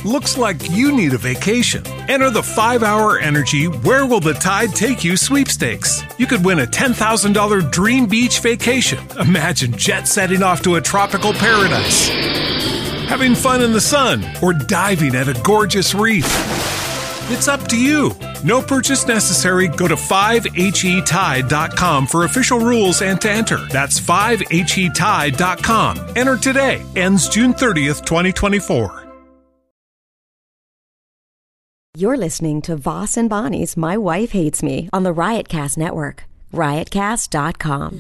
Looks like you need a vacation. Enter the 5-Hour Energy Where Will the Tide Take You sweepstakes. You could win a $10,000 dream beach vacation. Imagine jet setting off to a tropical paradise, having fun in the sun, or diving at a gorgeous reef. It's up to you. No purchase necessary. Go to 5HETide.com for official rules and to enter. That's 5HETide.com. Enter today. Ends June 30th, 2024. You're listening to Voss and Bonnie's My Wife Hates Me on the Riotcast Network. Riotcast.com.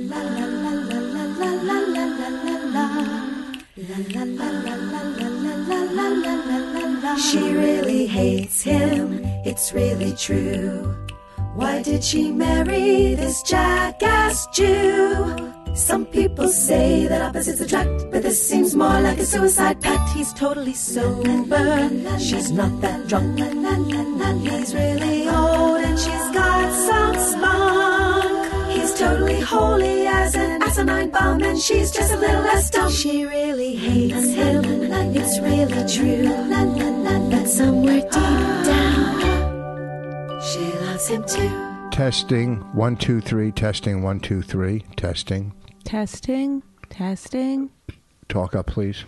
She really hates him, it's really true. Why did she marry this jackass Jew? Some people say that opposites attract, but this seems more like a suicide pact. He's totally sober, she's not that drunk. He's really old and she's got some spunk. He's totally holy as an asinine bomb, and she's just a little less dumb. She really hates him, it's really true. But somewhere deep down, she loves him too. Testing 1 2 3. Testing 1 2 3. Testing. Testing. Talk up, please.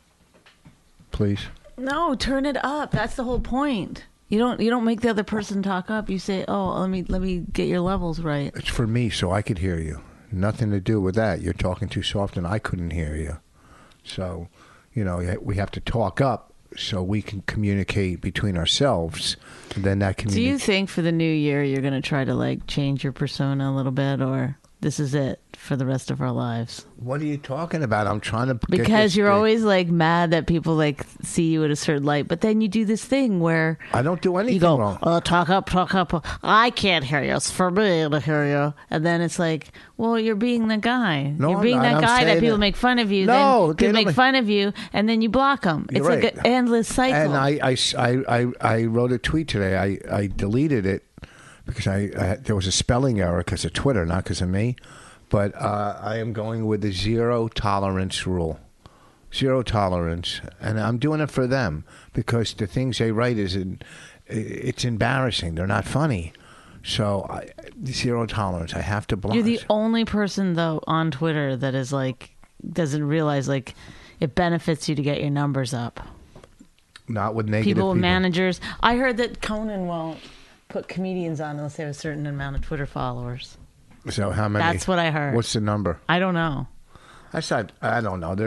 Please. No, turn it up. That's the whole point. You don't make the other person talk up. You say, "Oh, let me get your levels right." It's for me, so I could hear you. Nothing to do with that. You're talking too soft, and I couldn't hear you. So, we have to talk up so we can communicate between ourselves. And then that Do you think for the new year you're going to try to change your persona a little bit, or this is it for the rest of our lives? What are you talking about? I'm trying to because you're always mad that people see you at a certain light, but then you do this thing where I don't do anything you go, wrong. Talk up. I can't hear you. It's for me to hear you. And then it's well, you're being the guy. No, you're being that guy that people make fun of you. No, then people make fun of you, and then you block them. It's right. like an endless cycle. And I wrote a tweet today. I deleted it because there was a spelling error because of Twitter, not because of me. But I am going with the zero tolerance rule. Zero tolerance. And I'm doing it for them because the things they write it's embarrassing. They're not funny. So zero tolerance. I have to block. You're the only person, though, on Twitter that is doesn't realize it benefits you to get your numbers up. Not with negative people. Managers. I heard that Conan won't put comedians on unless they have a certain amount of Twitter followers. So how many? That's what I heard. What's the number? I don't know. I don't know.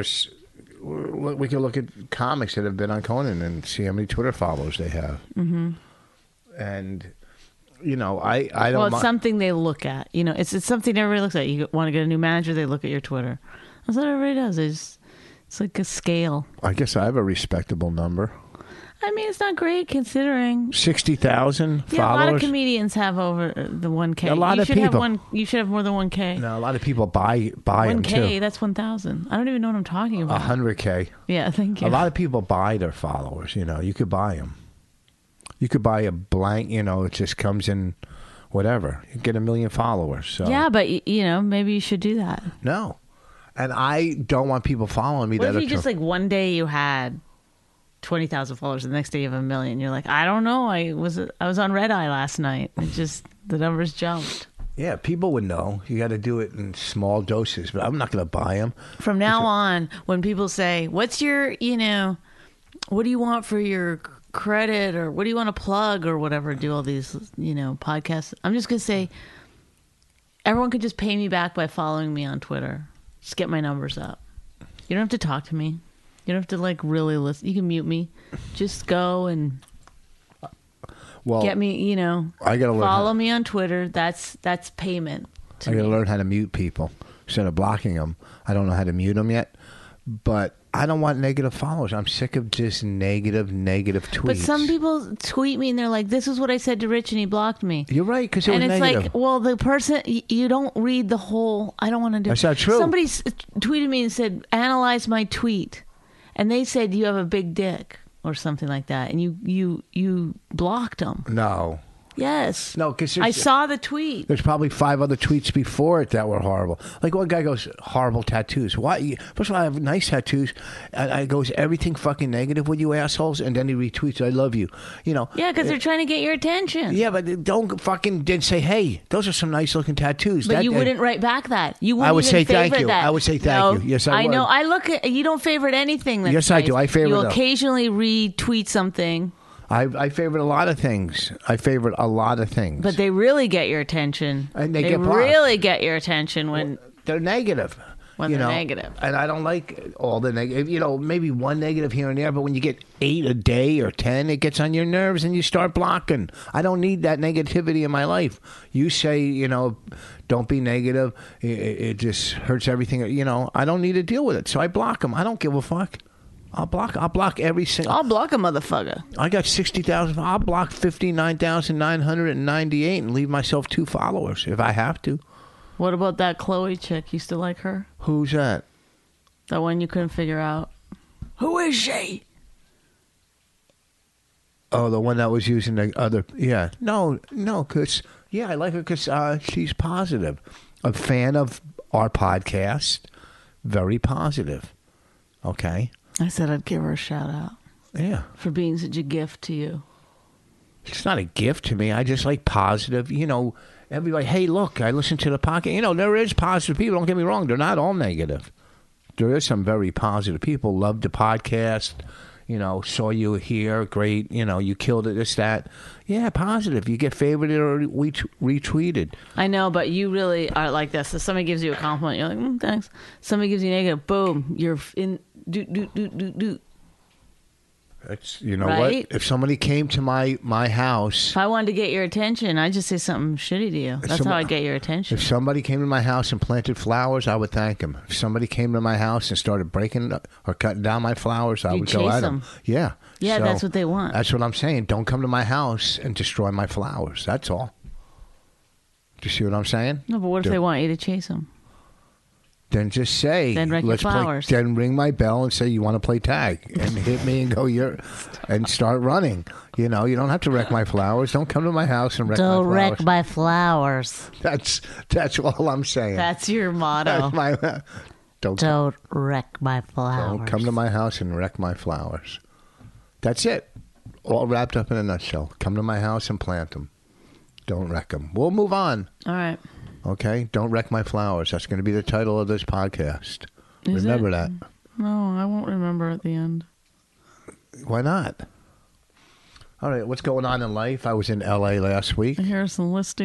We can look at comics that have been on Conan and see how many Twitter followers they have. Mm-hmm. And, I don't... Well, it's something they look at. It's something everybody looks at. You want to get a new manager, they look at your Twitter. That's what everybody does. It's like a scale. I guess I have a respectable number. I mean, it's not great considering 60,000 followers. Yeah, a lot of comedians have over the 1K. A lot of people. You should have more than 1K. No, a lot of people buy 1K, them too. That's 1,000. I don't even know what I'm talking about. 100K. Yeah, thank you. A lot of people buy their followers. You could buy them. You could buy a blank. It just comes in, whatever. You get 1 million followers. So yeah, but maybe you should do that. No, and I don't want people following me. What if you just one day you had 20,000 followers, the next day you have 1 million. You're like, I don't know. I was on Red Eye last night. It just, the numbers jumped. Yeah, people would know. You got to do it in small doses, but I'm not going to buy them. From now on, when people say, what's your, what do you want for your credit, or what do you want to plug, or whatever, do all these, podcasts, I'm just going to say, everyone could just pay me back by following me on Twitter. Just get my numbers up. You don't have to talk to me. You don't have to really listen. You can mute me. Just go and get me, I gotta follow me on Twitter. That's payment. I got to learn how to mute people instead of blocking them. I don't know how to mute them yet, but I don't want negative followers. I'm sick of just negative tweets. But some people tweet me and they're like, this is what I said to Rich and he blocked me. You're right, because it was negative. negative. And it's well, the person, you don't read the whole, I don't want to do. That's not true. Somebody tweeted me and said, analyze my tweet. And they said you have a big dick or something like that, and you blocked them. No, Yes. No, because I saw the tweet. There's probably 5 other tweets before it that were horrible. Like one guy goes, horrible tattoos. Why? First of all, I have nice tattoos. And I goes, everything fucking negative with you assholes. And then he retweets, I love you. You know. Yeah, because they're trying to get your attention. Yeah, but don't fucking then say, hey, those are some nice looking tattoos. But you wouldn't write back that. You wouldn't I would even say thank favorite you. that. I would say thank you. Yes, I would. know. I look at you. Don't favorite anything. That's Yes, I nice. do. I favorite You them. occasionally retweet something. I favorite a lot of things. But they really get your attention. And they get blocked. really get your attention when They're negative. When you they're know? negative. And I don't like all the negative. You know, maybe one negative here and there, but when you get 8 a day or 10, it gets on your nerves and you start blocking. I don't need that negativity in my life. You say, you know, don't be negative. It just hurts everything. You know, I don't need to deal with it. So I block them. I don't give a fuck. I'll block every single. I'll block a motherfucker. I got 60,000. I'll block 59,998 and leave myself 2 followers if I have to. What about that Chloe chick? You still like her? Who's that? That one you couldn't figure out. Who is she? Oh, the one that was using the other. Yeah. No, because, yeah, I like her because she's positive. A fan of our podcast. Very positive. Okay. I said I'd give her a shout out. Yeah. For being such a gift to you. It's not a gift to me. I just like positive. You know, everybody, hey, look, I listen to the podcast. You know, there is positive people. Don't get me wrong. They're not all negative. There is some very positive people. Love the podcast. You know, saw you here. Great. You know, you killed it, this, that. Yeah, positive. You get favorited or retweeted. I know, but you really are like this. If somebody gives you a compliment, you're like, thanks. Somebody gives you a negative, boom, you're in, do. It's, you know right? what? If somebody came to my house. If I wanted to get your attention, I'd just say something shitty to you. That's how I get your attention. If somebody came to my house and planted flowers, I would thank them. If somebody came to my house and started breaking or cutting down my flowers, I would go at them. Yeah. Yeah, So, that's what they want. That's what I'm saying. Don't come to my house and destroy my flowers. That's all. Do you see what I'm saying? No, but what if they want you to chase them? Then just say, then wreck your flowers. Then ring my bell and say you want to play tag and hit me and go and start running. You know, you don't have to wreck my flowers. Don't come to my house and wreck my flowers. Don't wreck my flowers. That's all I'm saying. That's your motto. That's my, don't wreck my flowers. Don't come to my house and wreck my flowers. That's it. All wrapped up in a nutshell. Come to my house and plant them. Don't wreck them. We'll move on. All right. Okay? Don't wreck my flowers. That's going to be the title of this podcast. Remember that. No, I won't remember at the end. Why not? All right, what's going on in life? I was in L.A. last week. Here's some listy.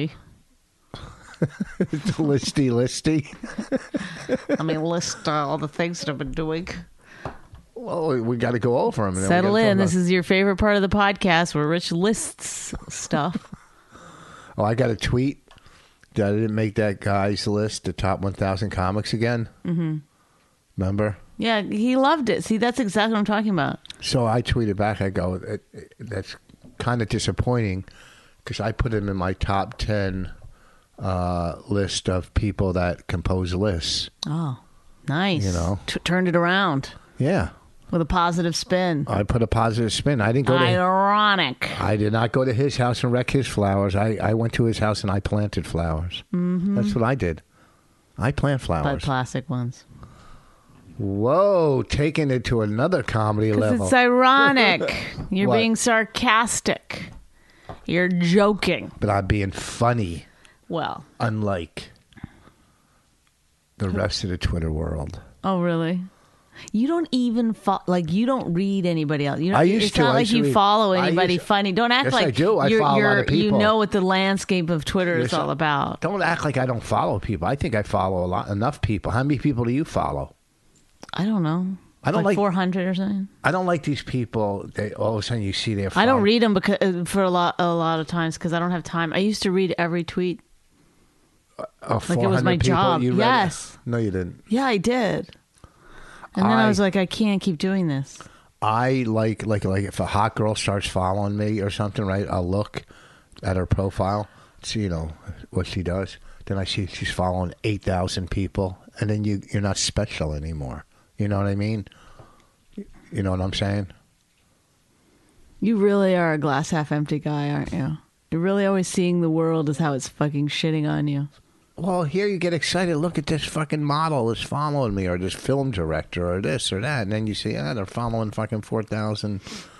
listy. Let me list all the things that I've been doing. Well, we got to go over them. Settle in. This is your favorite part of the podcast where Rich lists stuff. Oh, I got a tweet that I didn't make that guy's list, the top 1,000 comics again. Mm-hmm. Remember? Yeah, he loved it. See, that's exactly what I'm talking about. So I tweeted back. I go, that's kind of disappointing because I put him in my top 10 list of people that compose lists. Oh, nice. You know? Turned it around. Yeah. With a positive spin. I put a positive spin. I didn't go to... Ironic. I did not go to his house and wreck his flowers. I went to his house and I planted flowers. Mm-hmm. That's what I did. I plant flowers. But plastic ones. Whoa, taking it to another comedy level. It's ironic. You're being sarcastic. You're joking. But I'm being funny. Well. Unlike the rest of the Twitter world. Oh, really? You don't even you don't read anybody else. You don't, I used it's to. not like you follow anybody funny. Don't act like I do. I follow a lot of people. You know what the landscape of Twitter is all about. Don't act like I don't follow people. I think I follow enough people. How many people do you follow? I don't know. I don't like 400 or something. I don't like these people. All of a sudden you see their. I don't read them because for a lot of times because I don't have time. I used to read every tweet. Like it was my job. Yes. No, you didn't. Yeah, I did. And then I was like, I can't keep doing this. I like if a hot girl starts following me or something, right? I'll look at her profile, see what she does. Then I see she's following 8,000 people, and then you're not special anymore. You know what I mean? You know what I'm saying? You really are a glass half empty guy, aren't you? You're really always seeing the world as how it's fucking shitting on you. Well, here you get excited. Look at this fucking model is following me, or this film director, or this or that. And then you see, they're following fucking 4,000.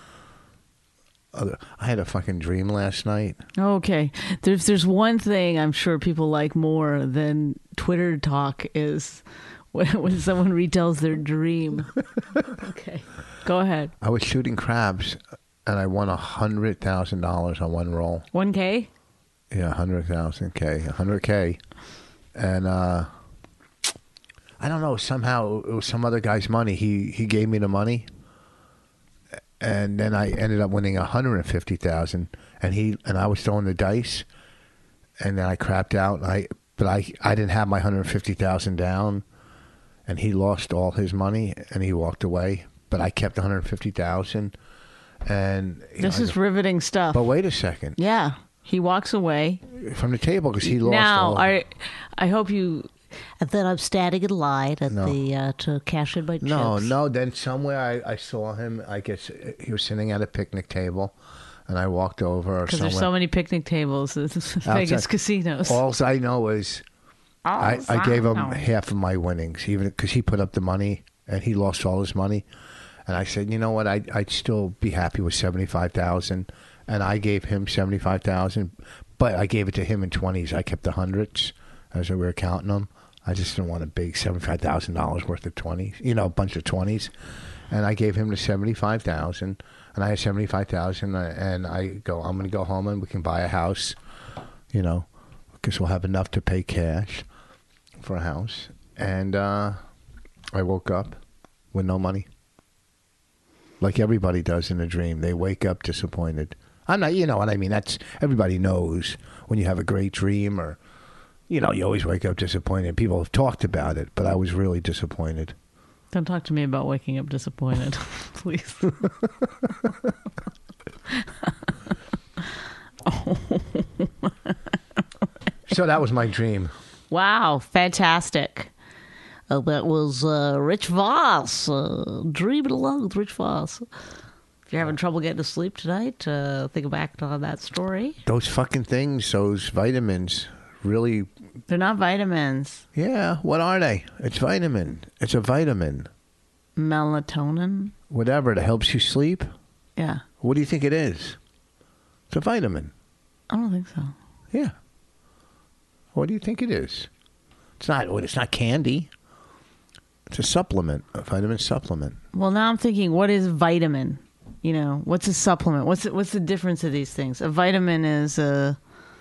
I had a fucking dream last night. Okay. There's one thing I'm sure people like more than Twitter talk is when someone retells their dream. Okay. Go ahead. I was shooting crabs, and I won $100,000 on one roll. 1K? Yeah, 100K. And I don't know, somehow it was some other guy's money. He gave me the money. And then I ended up winning $150,000, and I was throwing the dice, and then I crapped out. But I didn't have my $150,000 down, and he lost all his money, and he walked away. But I kept $150,000, and this is riveting stuff. But wait a second. Yeah, he walks away from the table because he lost. Now, I hope you. And then I'm standing in line at to cash in my chips. No. Then somewhere I saw him. I guess he was sitting at a picnic table, and I walked over. Because there's so many picnic tables at Vegas casinos. All I know is I gave him half of my winnings, even because he put up the money and he lost all his money. And I said, you know what? I'd still be happy with $75,000, and I gave him $75,000, but I gave it to him in 20s. I kept the hundreds as we were counting them. I just didn't want a big $75,000 worth of 20s, a bunch of 20s. And I gave him the $75,000, and I had $75,000, and I go, I'm going to go home and we can buy a house, because we'll have enough to pay cash for a house. And I woke up with no money. Like everybody does in a dream. They wake up disappointed. I'm not, you know what I mean? That's, everybody knows when you have a great dream or, you always wake up disappointed. People have talked about it, but I was really disappointed. Don't talk to me about waking up disappointed, please. So that was my dream. Wow, fantastic. That was Rich Voss, dreaming along with Rich Voss. If you're having trouble getting to sleep tonight, think back on that story. Those fucking things, those vitamins, really... They're not vitamins. Yeah, what are they? It's vitamin. It's a vitamin. Melatonin? Whatever, that helps you sleep? Yeah. What do you think it is? It's a vitamin. I don't think so. Yeah. What do you think it is? It's not candy. It's a supplement, a vitamin supplement. Well, now I'm thinking, what is vitamin? What's a supplement? What's the difference of these things? A vitamin is a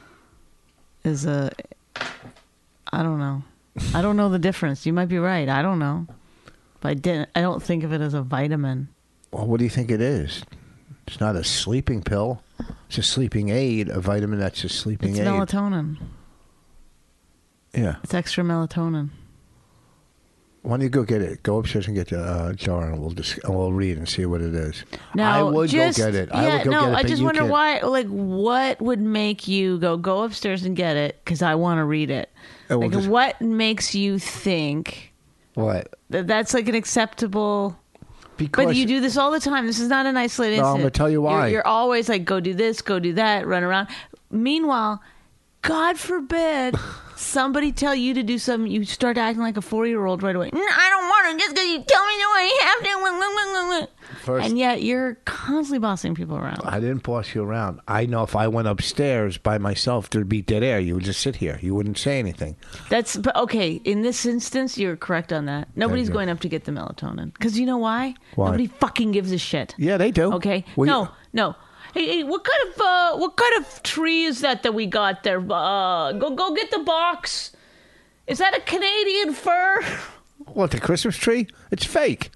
I don't know. I don't know the difference. You might be right. I don't know. But I don't think of it as a vitamin. Well, what do you think it is? It's not a sleeping pill. It's a sleeping aid. A vitamin that's a sleeping aid. It's melatonin. Yeah. It's extra melatonin. Why don't you go get it? Go upstairs and get the jar, and we'll read and see what it is. Now, I would go get it. I would go get it. I just wonder why. Like, what would make you go upstairs and get it? Because I want to read it. What makes you think? What? That's like an acceptable. Because but you do this all the time. This is not an isolated incident. I'm going to tell you why. You're always like, go do this, go do that, run around. Meanwhile, God forbid somebody tell you to do something, you start acting like a 4-year-old right away. I don't want to just because you tell me no, I have to. First, and yet you're constantly bossing people around. I didn't boss you around. I know if I went upstairs by myself, there'd be dead air. You would just sit here. You wouldn't say anything. But okay, in this instance, you're correct on that. Nobody's going up to get the melatonin. Because you know why? Nobody fucking gives a shit. Yeah, they do. Okay? Well, No. Hey, what kind of tree is that we got there? Go get the box. Is that a Canadian fir? What, the Christmas tree? It's fake.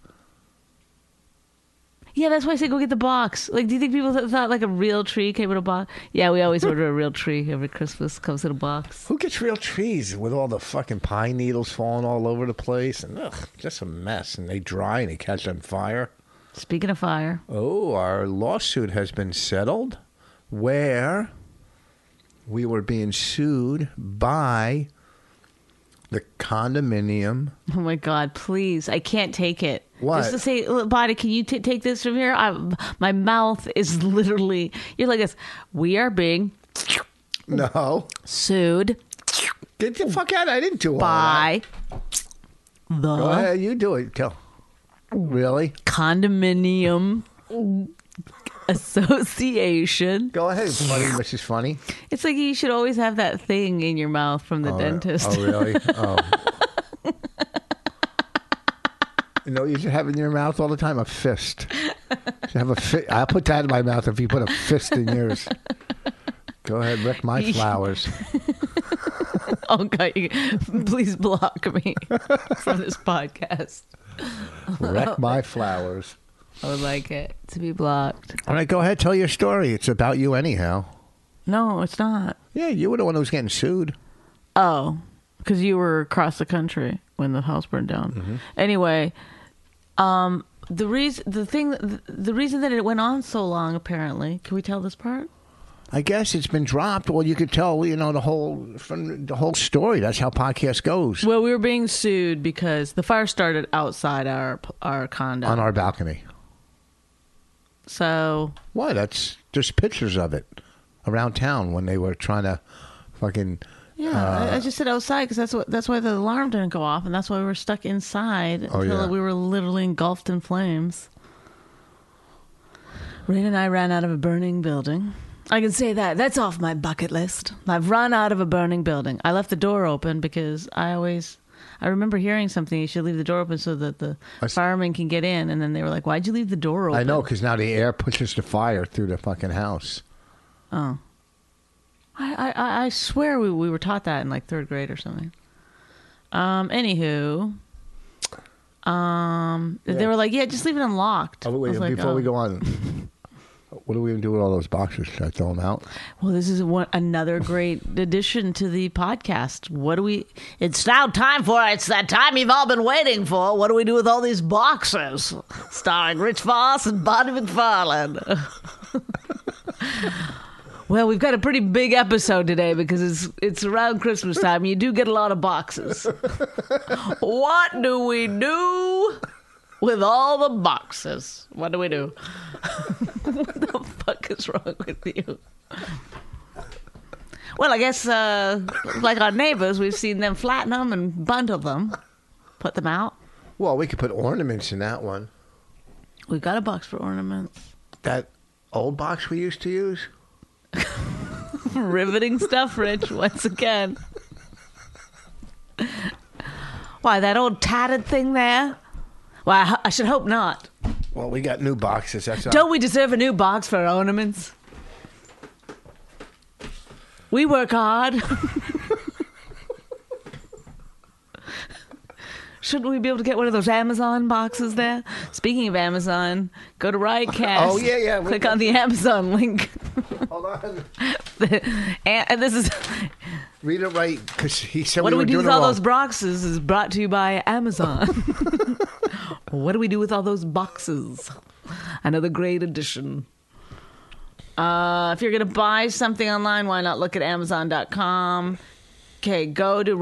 Yeah, that's why I say go get the box. Like, do you think people thought like a real tree came in a box? Yeah, we always order a real tree every Christmas. Comes in a box. Who gets real trees with all the fucking pine needles falling all over the place? And just a mess. And they dry and they catch on fire. Speaking of fire. Oh, our lawsuit has been settled where we were being sued by the condominium. Oh, my God, please. I can't take it. What? Just to say, Body, can you take this from here? My mouth is literally, you're like this. We are being No. Sued Get the fuck out. I didn't do all by that. Go ahead. You do it. Tell. Really? Condominium Association. Go ahead, funny, Mrs. Funny. It's like you should always have that thing in your mouth from the dentist. Oh, really? Oh. You know what you should have in your mouth all the time? A fist. You should have a I'll put that in my mouth if you put a fist in yours. Go ahead, wreck my flowers. Oh, God, please block me from this podcast. Wreck my flowers. I would like it to be blocked. All right, go ahead, tell your story. It's about you anyhow. No, it's not. Yeah, you were the one who was getting sued. Oh, because you were across the country when the house burned down. Mm-hmm. Anyway, the reason that it went on so long, apparently, can we tell this part? I guess it's been dropped. Well, you could tell, the whole story. That's how podcast goes. Well, we were being sued because the fire started outside our condo On our balcony. So Why? There's pictures of it around town when they were trying to fucking. yeah, I just said outside because that's why the alarm didn't go off, and that's why we were stuck inside until we were literally engulfed in flames. Rain and I ran out of a burning building. I can say that. That's off my bucket list. I've run out of a burning building. I left the door open because I remember hearing something. You should leave the door open so that the firemen can get in. And then they were like, "Why'd you leave the door open?" I know, because now the air pushes the fire through the fucking house. Oh. I swear we were taught that in like 3rd grade or something. Anywho. They were like, "Yeah, just leave it unlocked." Oh, wait, before we go on. What do we even do with all those boxes? Should I throw them out? Well, this is another great addition to the podcast. It's now time for it. It's that time you've all been waiting for. What do we do with all these boxes? Starring Rich Voss and Bonnie McFarlane. Well, we've got a pretty big episode today because it's around Christmas time. You do get a lot of boxes. What do we do with all the boxes? What do we do? What the fuck is wrong with you? Well, I guess like our neighbors, we've seen them flatten them and bundle them, put them out. Well, we could put ornaments in that one. We've got a box for ornaments. That old box we used to use? Riveting stuff, Rich, once again. Why, that old tattered thing there? Well, I should hope not. Well, we got new boxes. Don't we deserve a new box for our ornaments? We work hard. Shouldn't we be able to get one of those Amazon boxes there? Speaking of Amazon, go to Riotcast. Oh, yeah. Click on the Amazon link. Hold on. And this is... Read it right, because he said what we do were we do doing with it all wrong. those boxes is brought to you by Amazon. What do we do with all those boxes? Another great addition. If you're going to buy something online, why not look at Amazon.com? Okay, go to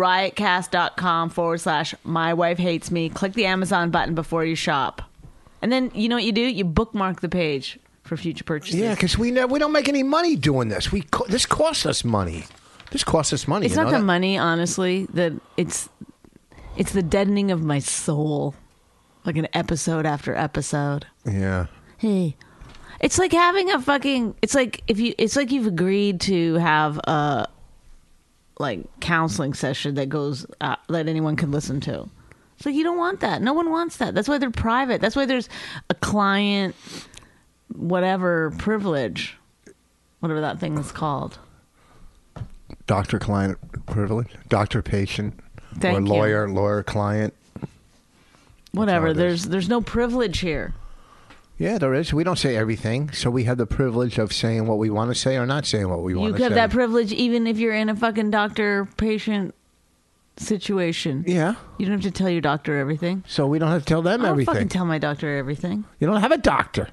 riotcast.com/mywifehatesme. Click the Amazon button before you shop. And then, you know what you do? You bookmark the page for future purchases. Yeah, because we don't make any money doing this. This costs us money. This costs us money. It's not the money, honestly. That it's the deadening of my soul, like an episode after episode. Yeah. Hey, it's like having a fucking. It's like you've agreed to have a counseling session that goes that anyone can listen to. It's like you don't want that. No one wants that. That's why they're private. That's why there's a client, whatever privilege, whatever that thing is called. Doctor-client privilege, doctor-patient, Thank or you. lawyer-client. Whatever. That's all it is. There's no privilege here. Yeah, there is. We don't say everything, so we have the privilege of saying what we want to say or not saying what we want to say. You have that privilege even if you're in a fucking doctor-patient situation. Yeah. You don't have to tell your doctor everything. So we don't have to tell them I don't everything. fucking tell my doctor everything. You don't have a doctor.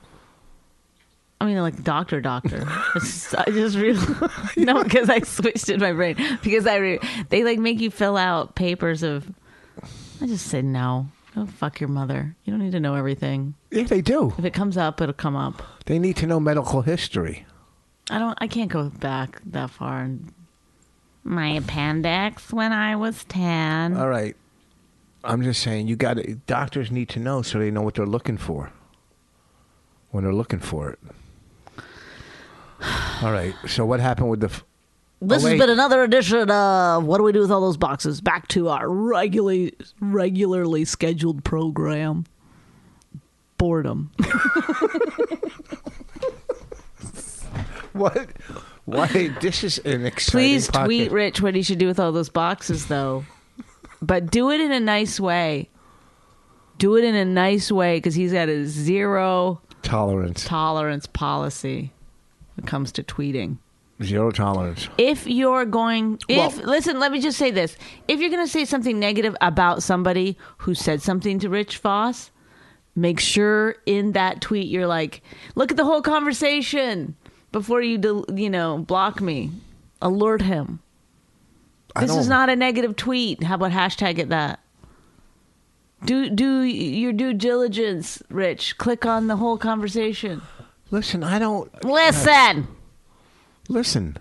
I mean, like doctor. I just really no, because I switched in my brain because they make you fill out papers of. I just said no. Go fuck your mother. You don't need to know everything. Yeah, they do. If it comes up, it'll come up. They need to know medical history. I can't go back that far. My appendix when I was 10. All right. I'm just saying, doctors need to know so they know what they're looking for when they're looking for it. All right. So what happened with the... This has been another edition of What Do We Do With All Those Boxes? Back to our regularly scheduled program. Boredom. What? Why? This is an exciting Please podcast. tweet Rich what he should do with all those boxes, though. But do it in a nice way. Do it in a nice way, because he's got a zero tolerance policy when it comes to tweeting. Zero tolerance. Listen, let me just say this. If you're going to say something negative about somebody who said something to Rich Voss, make sure in that tweet you're like, look at the whole conversation before you block me. Alert him. This is not a negative tweet. How about hashtag it that? Do your due diligence, Rich. Click on the whole conversation. Listen, I don't... Listen.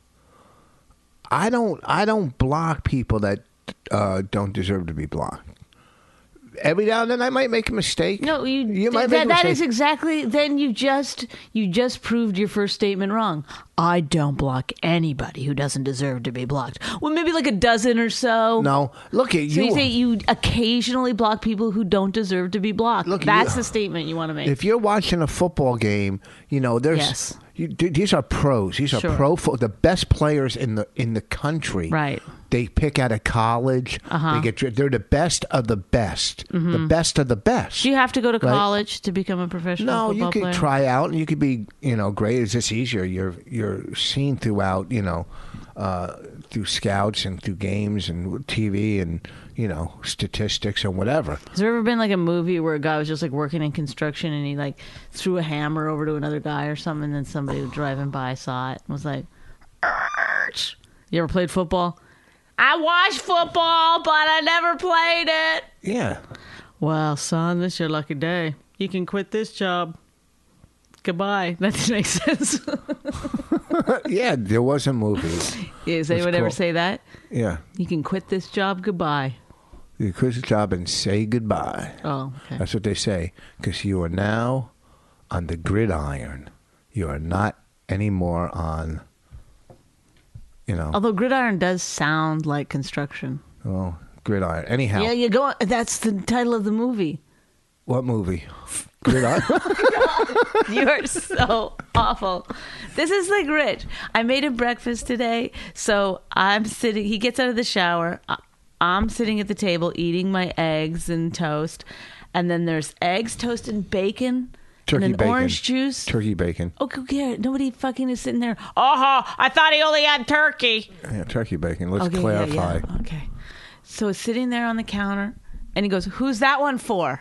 I don't block people that don't deserve to be blocked. Every now and then I might make a mistake. No, you might make a that mistake. is exactly. Then you just proved your first statement wrong. I don't block anybody who doesn't deserve to be blocked. Well, maybe like a dozen or so. No, look at you. So you say you occasionally block people who don't deserve to be blocked. Look, that's the statement you want to make. If you're watching a football game, there's Yes. These are pros. These are the best players in the country. Right. They pick out of college. They're the best of the best. Mm-hmm. The best of the best. Do you have to go to college to become a professional No, football you could player? try out, and you could be, great. It's just easier. You're seen throughout, through scouts and through games and TV and statistics or whatever. Has there ever been like a movie where a guy was just like working in construction and he like threw a hammer over to another guy or something, and then somebody driving by saw it and was like, "Arch." You ever played football? I watched football, but I never played it. Yeah. Well, son, this is your lucky day. You can quit this job. Goodbye. That doesn't make sense. Yeah, there was a movie. Does anyone ever say that? Yeah. You can quit this job. Goodbye. You quit the job and say goodbye. Oh, okay. That's what they say. Because you are now on the gridiron. You are not anymore on, Although gridiron does sound like construction. Oh, gridiron. Anyhow. Yeah, you go. That's the title of the movie. What movie? Gridiron? You are so awful. This is like Rich. I made him breakfast today, so I'm sitting. He gets out of the shower. I'm sitting at the table eating my eggs and toast, and then there's eggs, toast, and bacon, Turkey and then bacon. orange juice. Turkey bacon. Oh, go get it. Nobody fucking is sitting there. Oh, I thought he only had turkey. Yeah, turkey bacon. Let's Okay, clarify. Yeah. Okay. So it's sitting there on the counter, and he goes, "Who's that one for?"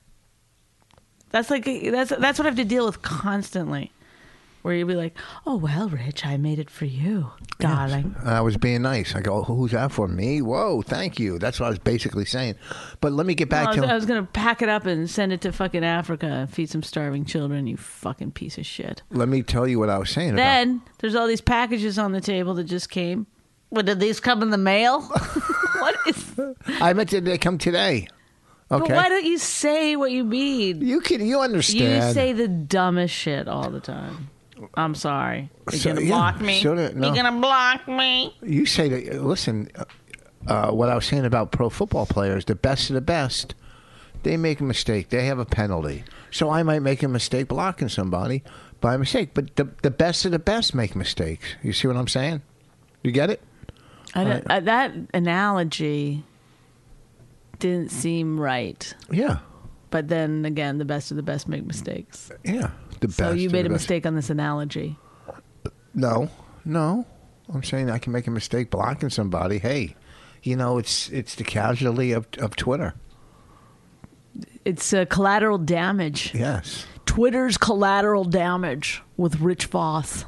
That's what I have to deal with constantly. Where you'll be like, "Oh well, Rich, I made it for you, darling." I was being nice. I go, "Who's that for me?" Whoa, thank you. That's what I was basically saying. But let me get back to. I was gonna pack it up and send it to fucking Africa and feed some starving children. You fucking piece of shit. Let me tell you what I was saying. Then there's all these packages on the table that just came. Well, did these come in the mail? What is? I meant they come today. Okay. But why don't you say what you mean? You understand. You say the dumbest shit all the time. I'm sorry. You're gonna block me. You're gonna block me. You say that. Listen, what I was saying about pro football players, the best of the best, they make a mistake. They have a penalty. So I might make a mistake blocking somebody by mistake. But the best of the best make mistakes. You see what I'm saying? You get it? That analogy didn't seem right. Yeah. But then again, the best of the best make mistakes. Yeah. The best. So you made a best. mistake on this analogy. No. I'm saying I can make a mistake blocking somebody. Hey, it's the casualty of Twitter. It's collateral damage. Yes. Twitter's collateral damage with Rich Voss.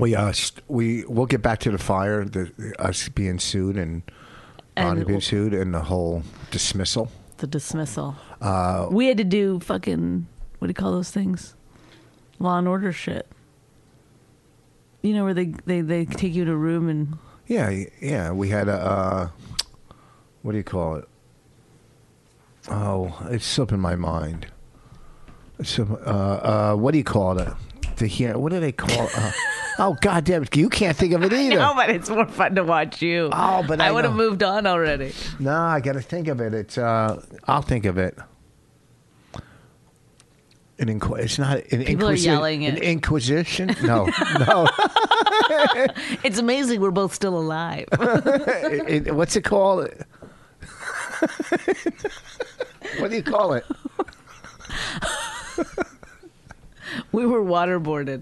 We'll get back to the fire, us being sued and Bonnie being sued, and the whole dismissal. The dismissal. We had to do fucking, what do you call those things? Law and Order shit. You know, where they take you to a room and... Yeah. We had a, what do you call it? Oh, it's slipping my mind. What do you call it? What do they call it? Oh, God damn it. You can't think of it either. No, but it's more fun to watch you. Oh, but I would have know. moved on already. No, I got to think of it. It's, I'll think of it. It's not an People are yelling it. An inquisition? No, no. It's amazing we're both still alive. What's it called? What do you call it? We were waterboarded.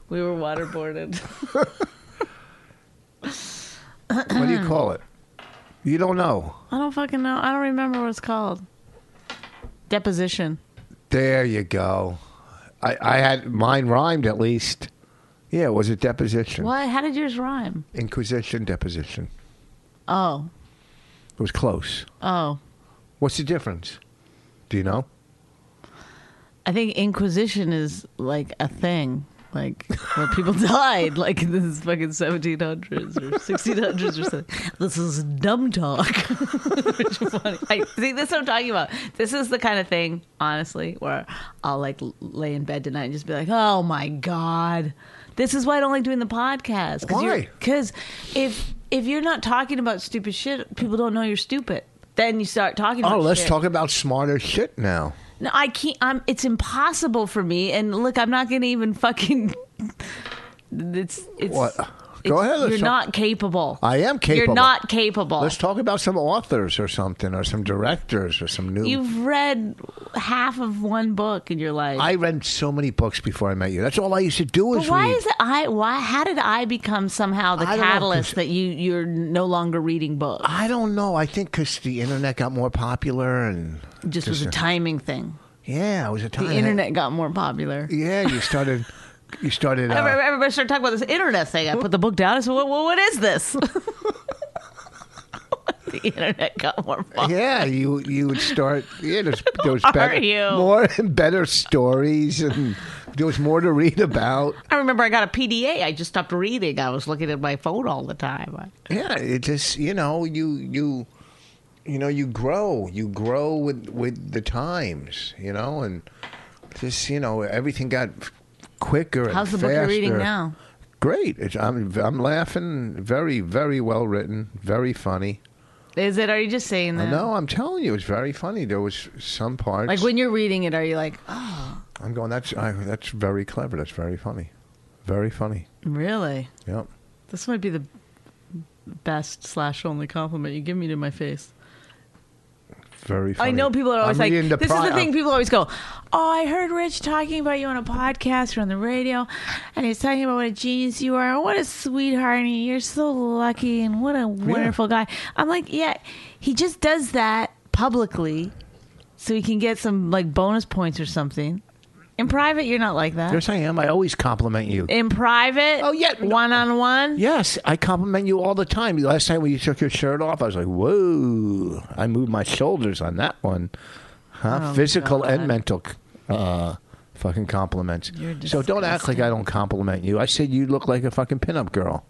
What do you call it? You don't know. I don't fucking know. I don't remember what it's called. Deposition. There you go. I had mine rhymed at least. Yeah, it was a deposition. What? How did yours rhyme? Inquisition, deposition. Oh. It was close. Oh. What's the difference? Do you know? I think Inquisition is like a thing. Like, where people died, like in the fucking 1700s or 1600s or something. This is dumb talk. Which is funny. See, this is what I'm talking about. This is the kind of thing, honestly, where I'll like lay in bed tonight and just be like, oh my God. This is why I don't like doing the podcast. Why? Because if you're not talking about stupid shit, people don't know you're stupid. Then you start talking about let's shit. talk about smarter shit now. No, I can't. It's impossible for me. And look, I'm not going to even fucking. It's what? Go ahead. You're not capable. I am capable. You're not capable. Let's talk about some authors or something, or some directors, or some new. You've read half of one book in your life. I read so many books before I met you. That's all I used to do was but why read. is it? How did I become somehow the I don't know, catalyst that you're no longer reading books? I don't know. I think because the internet got more popular and Just was a timing thing. Yeah, it was a time. The internet got more popular. Yeah, you started. Everybody started talking about this internet thing. I put the book down. I said, what is this? The internet got more popular. Yeah, you would start. Yeah, there was better, more and better stories, and there was more to read about. I remember I got a PDA. I just stopped reading. I was looking at my phone all the time. Yeah, it just you grow with the times, and just everything got quicker and How's the faster. book you're reading now? Great. I'm laughing. Very, very well written. Very funny. Is it? Are you just saying that? No, I'm telling you, it's very funny. There was some parts. Like when you're reading it, are you like, oh? I'm going. That's very clever. That's very funny. Very funny. Really? Yep. This might be the best / only compliment you give me to my face. Very funny. I know people are always like, this is the thing people always go, oh, I heard Rich talking about you on a podcast or on the radio, and he's talking about what a genius you are, and what a sweetheart, and you're so lucky, and what a wonderful guy. I'm like, yeah, he just does that publicly so he can get some like bonus points or something. In private, you're not like that. Yes, I am. I always compliment you. In private? Oh, yeah. One-on-one? Yes, I compliment you all the time. Last time when you took your shirt off, I was like, whoa. I moved my shoulders on that one. Huh? Oh, Physical God. and mental fucking compliments. So don't act like I don't compliment you. I said you look like a fucking pinup girl.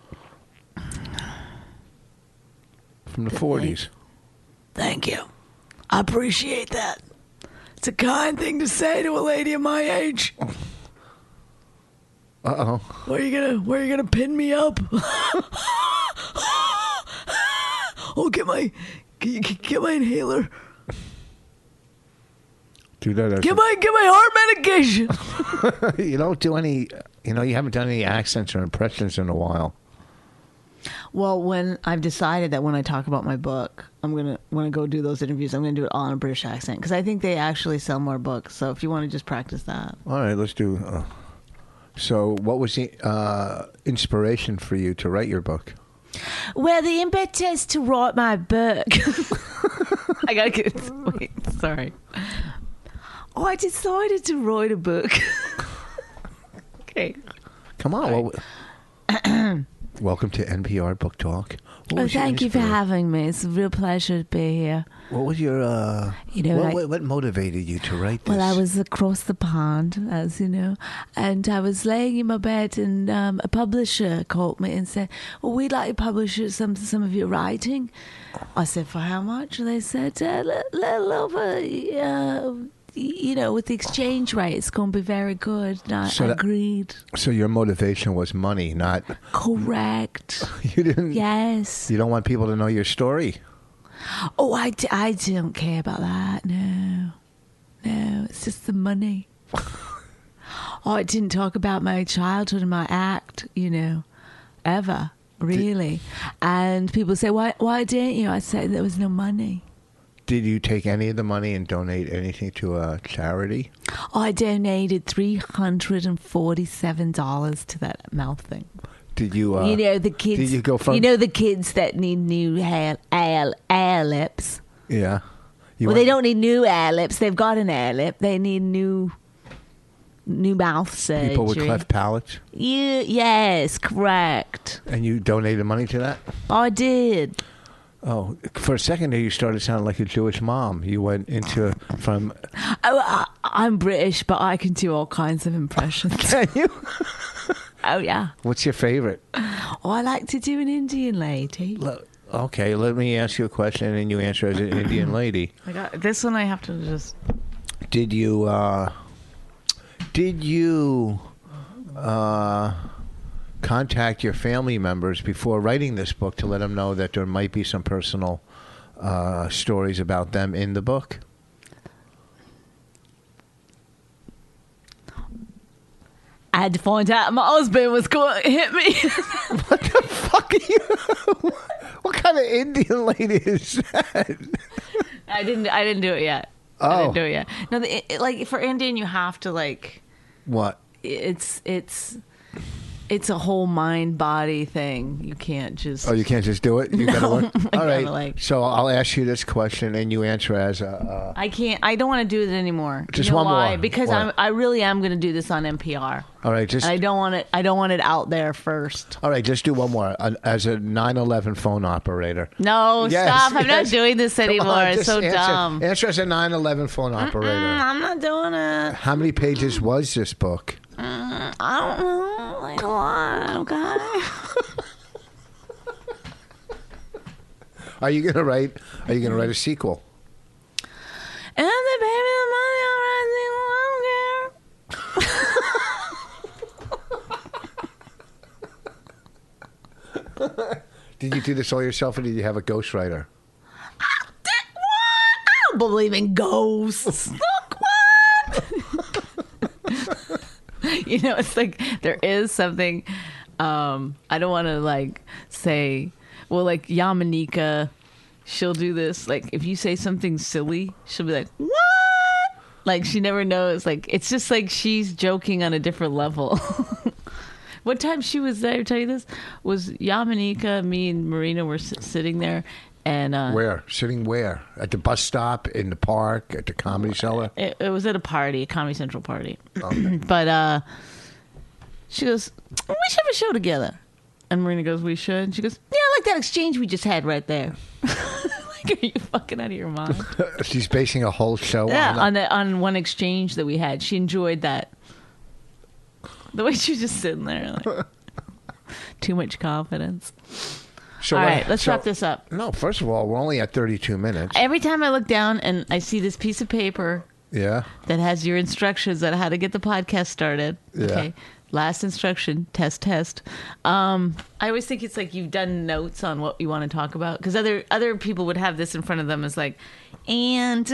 From the 40s. Thank you. I appreciate that. It's a kind thing to say to a lady of my age. Uh-oh. Where you gonna pin me up? Oh, get my inhaler. Do that. Get my heart medication. You don't do any. You haven't done any accents or impressions in a while. Well, when I've decided that when I talk about my book, when I go do those interviews, I'm going to do it all in a British accent because I think they actually sell more books. So if you want to just practice that. All right, let's do. So what was the inspiration for you to write your book? Well, the impetus to write my book. I got to get. Wait, sorry. Oh, I decided to write a book. Okay. Come on. Right. Welcome to NPR Book Talk. Oh, thank you for having me. It's a real pleasure to be here. What was your, what motivated you to write this? Well, I was across the pond, as you know, and I was laying in my bed, and a publisher called me and said, "Well, we'd like to publish some of your writing." I said, "For how much?" They said, "A little over, with the exchange rate, it's going to be very good." And I agreed. So your motivation was money, not... Correct. You didn't... Yes. You don't want people to know your story? Oh, I don't care about that. No, it's just the money. I didn't talk about my childhood in my act, ever, really. And people say, why didn't you? I say there was no money. Did you take any of the money and donate anything to a charity? I donated $347 to that mouth thing. Did you? The kids. Did you go from? The kids that need new air lips. Yeah. They don't need new air lips. They've got an air lip. They need new mouth surgery. People with cleft palates. Yes, correct. And you donated money to that? I did. Oh, for a second there, you started sounding like a Jewish mom. You went from. I'm British, but I can do all kinds of impressions. Can you? Oh, yeah. What's your favorite? Oh, I like to do an Indian lady. Okay, let me ask you a question, and you answer as an Indian lady. I got this one. I have to just. Did you contact your family members before writing this book to let them know that there might be some personal stories about them in the book? I had to find out my husband was going to hit me. What the fuck are you? What kind of Indian lady is that? I didn't do it yet. Oh. I didn't do it yet. No, like for Indian, you have to What? It's a whole mind body thing. You can't just. Oh, you can't just do it. You gotta work. All right. Gotta, so I'll ask you this question, and you answer as a. I can't. I don't want to do it anymore. Just you know one why? more. Because What? I really am going to do this on NPR. All right. Just. And I don't want it. I don't want it out there first. All right. Just do one more as a 911 phone operator. No, Yes, stop! I'm not yes. doing this Come anymore. on, It's just so answer, dumb. Answer as a 911 phone operator. I'm not doing it. How many pages was this book? I don't know, like a lot. Okay. Are you gonna write a sequel? And they pay me the money. All right, I don't care. Did you do this all yourself, or did you have a ghostwriter? I don't believe in ghosts. Look, what? It's like there is something. I don't want to say, well, like Yamanika, she'll do this. Like if you say something silly, she'll be like, "What?" Like she never knows. Like it's just like she's joking on a different level. One time she was there, I tell you this, was Yamanika, me and Marina were sitting there. And Where? Sitting where? At the bus stop, in the park, at the Comedy Cellar? It was at a party, a Comedy Central party. Okay. But she goes, "We should have a show together." And Marina goes, "We should?" And she goes, "Yeah, I like that exchange we just had right there." Like, are you fucking out of your mind? She's basing a whole show on one exchange that we had. She enjoyed that. The way she was just sitting there, like, too much confidence. So all right, let's wrap this up. No, first of all, we're only at 32 minutes. Every time I look down and I see this piece of paper Yeah. that has your instructions on how to get the podcast started. Yeah. Okay. Last instruction, test. I always think it's like you've done notes on what you want to talk about, because other people would have this in front of them as like, and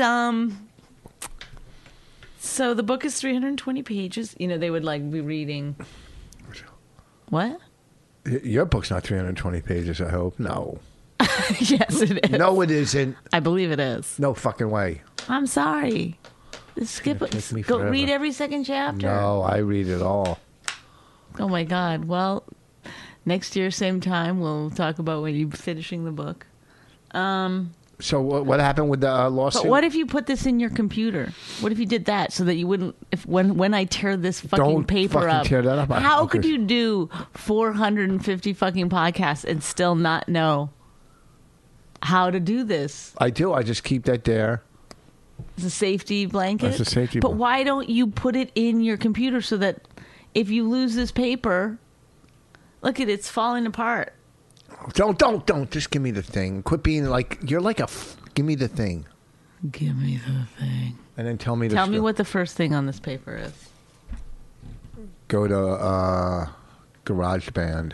so the book is 320 pages. They would be reading. What? Your book's not 320 pages, I hope. No. Yes, it is. No, it isn't. I believe it is. No fucking way. I'm sorry. Skip it. Take me Go forever. read every second chapter. No, I read it all. Oh my God. Well, next year, same time, we'll talk about when you're finishing the book. So what happened with the lawsuit? But what if you put this in your computer? What if you did that so that you wouldn't? If when I tear this fucking Don't paper fucking up, tear that up. how Okay. could you do 450 fucking podcasts and still not know how to do this? I do. I just keep that there. It's a safety blanket. It's a safety But blanket. why don't you put it in your computer so that if you lose this paper, look at it's falling apart. Don't. Just give me the thing. Quit being like you're like give me the thing, Give me the thing. and then tell me. Tell me what the first thing on this paper is. Go to GarageBand.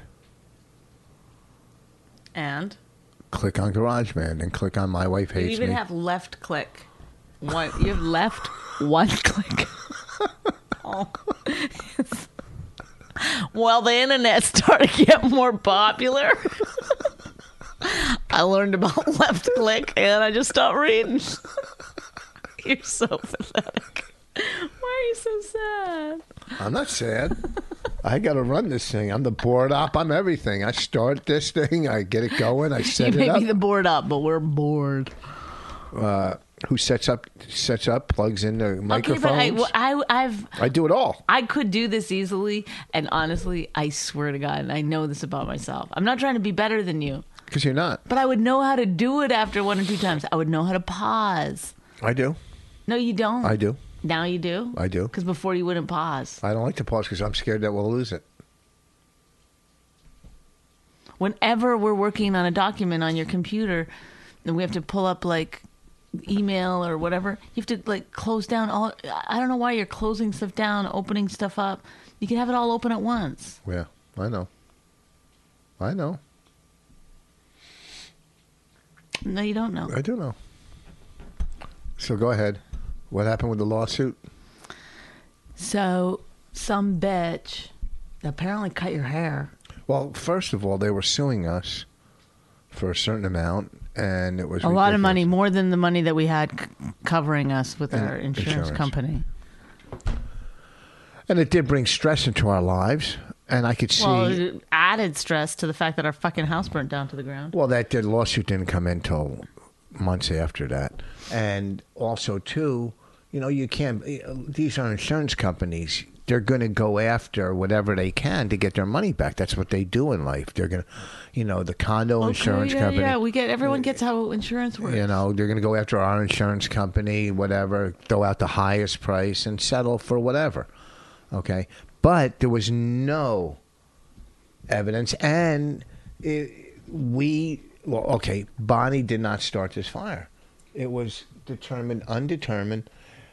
And Click on GarageBand and click on My Wife you Hates even Me. have left click. One, you have left one click. Oh. Well, the internet started to get more popular. I learned about left click and I just stopped reading. You're so pathetic. Why are you so sad? I'm not sad. I got to run this thing. I'm the board op. I'm everything. I start this thing. I get it going. I You set may it up. be the board up, but we're bored. Who sets up, plugs in the microphones. Okay, but I've I do it all. I could do this easily, and honestly, I swear to God, and I know this about myself. I'm not trying to be better than you, Because you're not. but I would know how to do it after 1 or 2 times. I would know how to pause. I do. No, you don't. I do. Now you do? I do. Because before you wouldn't pause. I don't like to pause because I'm scared that we'll lose it. Whenever we're working on a document on your computer, and we have to pull up like email or whatever, you have to like close down all. I don't know why you're closing stuff down, opening stuff up. You can have it all open at once. Yeah, I know. I know. No, you don't know. I do know. So go ahead. What happened with the lawsuit? So some bitch apparently cut your hair. Well, first of all, they were suing us for a certain amount, and it was A lot of money, ridiculous. more than the money that we had covering us with our And insurance insurance. company. And it did bring stress into our lives, and I could see. Well, it added stress to the fact that our fucking house burnt down to the ground. Well, that lawsuit didn't come in till months after that. And also, too, you can't. These are insurance companies. They're going to go after whatever they can to get their money back. That's what they do in life. They're going to, the condo insurance company. Yeah, everyone gets how insurance works. They're going to go after our insurance company, whatever, throw out the highest price and settle for whatever. Okay. But there was no evidence. And Bonnie did not start this fire. It was undetermined.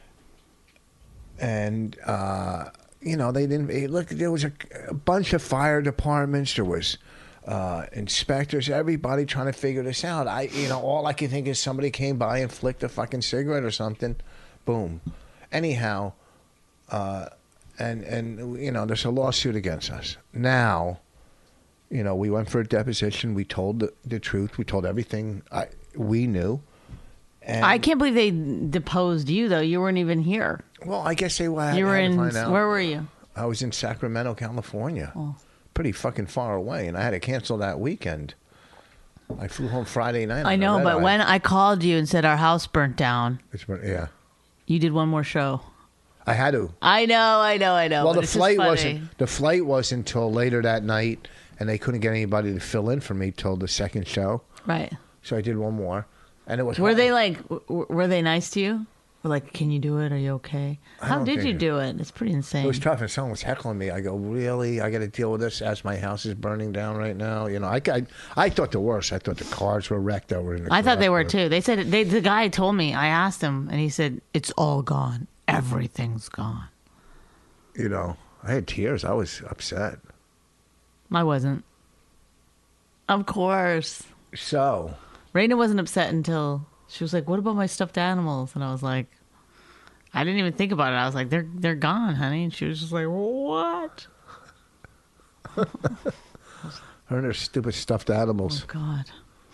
And, they didn't look. There was a bunch of fire departments. There was inspectors, everybody trying to figure this out. All I can think is somebody came by and flicked a fucking cigarette or something. Boom. Anyhow, and there's a lawsuit against us. Now, we went for a deposition. We told the truth. We told everything we knew. And, I can't believe they deposed you, though. You weren't even here. Well, I guess they had You were to in. find out. Where were you? I was in Sacramento, California. Oh. Pretty fucking far away, and I had to cancel that weekend. I flew home Friday night. I on a know, red but eye. when I called you and said our house burnt down, Yeah, you did one more show. I had to. I know. Well, but the it's just flight funny. wasn't until later that night, and they couldn't get anybody to fill in for me till the second show. Right. So I did one more, and it was. Were hard. they were they nice to you? Were like, can you do it? Are you okay? How don't did think you so. do it? It's pretty insane. It was tough, and someone was heckling me. I go, really? I got to deal with this as my house is burning down right now. I thought the worst. I thought the cars were wrecked that were in the. I thought they were garage. too. They said the guy told me. I asked him, and he said it's all gone. Everything's gone. I had tears. I was upset. I wasn't. Of course. So. Raina wasn't upset until she was like, "What about my stuffed animals?" And I was like, I didn't even think about it. I was like, "They're gone, honey." And she was just like, "What?" Her and her stupid stuffed animals. Oh God.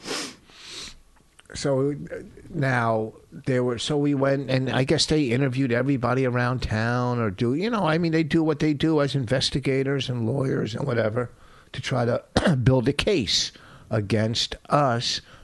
So now we went, and I guess they interviewed everybody around town, or they do what they do as investigators and lawyers and whatever to try to build a case against us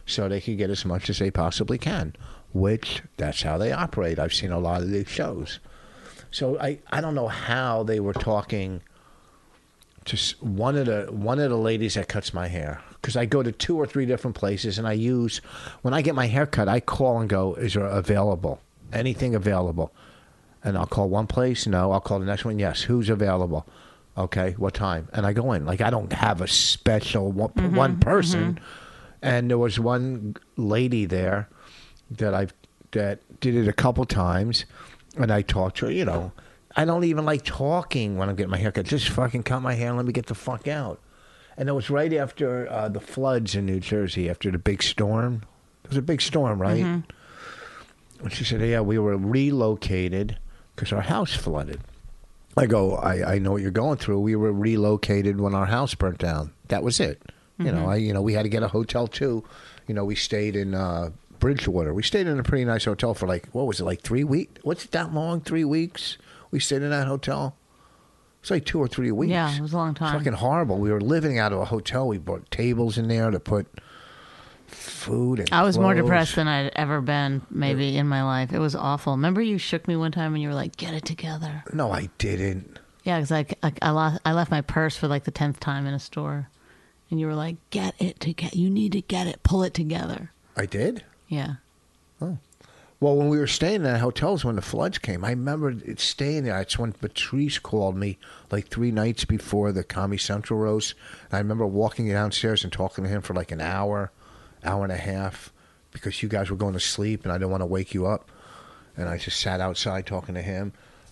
so they can get as much as they possibly can, which that's how they operate. I've seen a lot of these shows. So I don't know how they were talking to one of the ladies that cuts my hair, because I go to 2 or 3 different places, and when I get my hair cut, I call and go, is there available? Anything available? And I'll call one place, no. I'll call the next one, yes. Who's available? Okay, what time? And I go in. Like, I don't have a special one person. And there was one lady there that did it a couple times, and I talked to her. You know, I don't even like talking when I'm getting my hair cut. Just fucking cut my hair and let me get the fuck out. And it was right after the floods in New Jersey, after the big storm. It was a big storm, right? And she said, yeah, we were relocated because our house flooded. I go, I know what you're going through. We were relocated when our house burnt down. That was it. You know, we had to get a hotel too. You know, we stayed in Bridgewater. We stayed in a pretty nice hotel for like 3 weeks? What's it that long? 3 weeks? We stayed in that hotel. It's like 2 or 3 weeks. Yeah, it was a long time. It's fucking horrible. We were living out of a hotel. We brought tables in there to put food and I was more clothes. depressed than I'd ever been, maybe, in my life. It was awful. Remember you shook me one time and you were like, get it together. No, I didn't. Yeah, because I left my purse for like the 10th time in a store. And you were like, get it together. You need to get it. Pull it together. I did? Yeah. Oh. Well, when we were staying in that hotels when the floods came, I remember staying there. It's when Patrice called me like 3 nights before the Comedy Central roast. I remember walking downstairs and talking to him for like an hour and a half, because you guys were going to sleep and I didn't want to wake you up. And I just sat outside talking to him.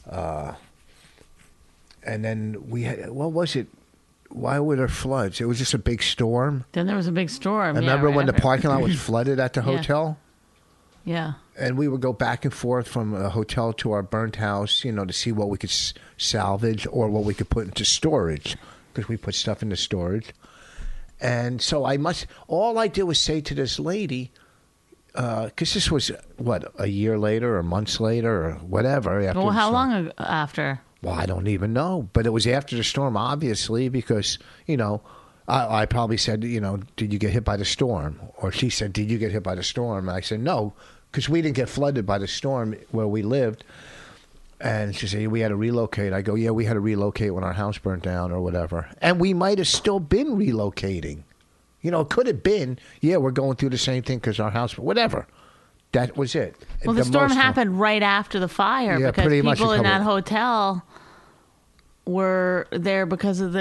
And then we had, what was it? Why were there floods? It was just a big storm. Then there was a big storm. I remember when the parking lot was flooded at the hotel. Yeah. And we would go back and forth from a hotel to our burnt house, you know, to see what we could salvage or what we could put into storage, because we put stuff into storage. And so all I did was say to this lady, because this was, a year later or months later or whatever. After Well, how long after? Well, I don't even know. But it was after the storm, obviously, because, you know, I probably said, you know, did you get hit by the storm? Or she said, did you get hit by the storm? And I said, no, because we didn't get flooded by the storm where we lived. And she said, we had to relocate. I go, yeah, we had to relocate when our house burnt down or whatever. And we might have still been relocating. You know, it could have been, yeah, we're going through the same thing because our house, whatever. That was it. Well, the storm happened right after the fire, Yeah, because pretty much people a in couple- that hotel were there because of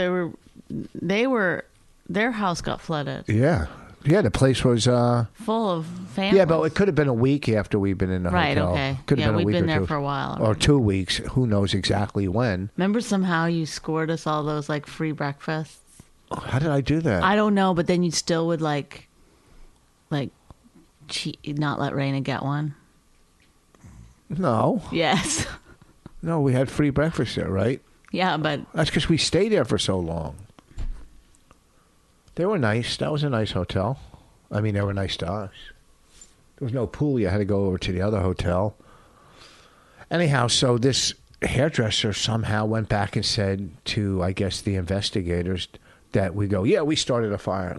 their house got flooded, Yeah. Yeah, the place was... full of families. Yeah, but it could have been a week after we'd been in the Right, hotel. okay. Could have Yeah, been a we'd week been or there two. for a while Or already. 2 weeks. Who knows exactly when. Remember somehow you scored us all those like free breakfasts? How did I do that? I don't know, but then you still would like cheat, not let Raina get one. No. Yes. No, we had free breakfast there, right? Yeah, but That's because we stayed there for so long. They were nice. That was a nice hotel. I mean, they were nice to us. There was no pool. You had to go over to the other hotel. Anyhow, so this hairdresser somehow went back and said to, I guess, the investigators that we go, yeah, we started a fire.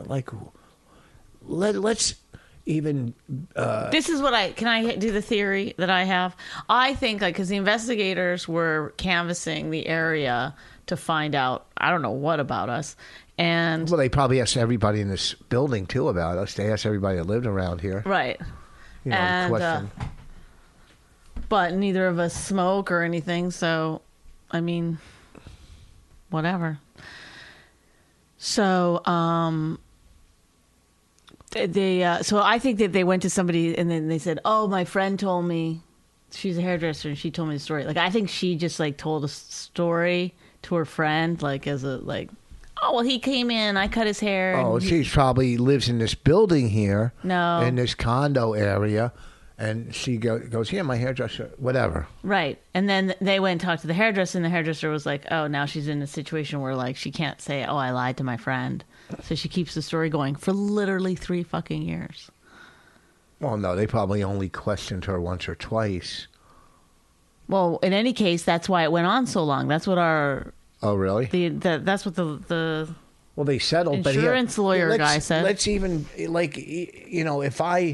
Let's even... this is what can I do the theory that I have? I think because the investigators were canvassing the area to find out, I don't know what about us. And Well, they probably asked everybody in this building, too, about us. They asked everybody that lived around here. right. You know, And, question. But neither of us smoke or anything, so I mean, whatever. So, so I think that they went to somebody and then they said, "Oh, my friend told me." She's a hairdresser and she told me the story. Like, I think she just like told a story to her friend, like as a like, "Oh, well, he came in, I cut his hair." Oh, and she probably lives in this building here. No. In this condo area. And she goes, yeah, my hairdresser, whatever. Right. And then they went and talked to the hairdresser, and the hairdresser was like, oh, now she's in a situation where, like, she can't say, oh, I lied to my friend. So she keeps the story going for literally 3 fucking years. Well, no, they probably only questioned her once or twice. Well, in any case, that's why it went on so long. That's what Oh, really? that's what the Well, they settled, but Insurance lawyer guy said. Let's even like if I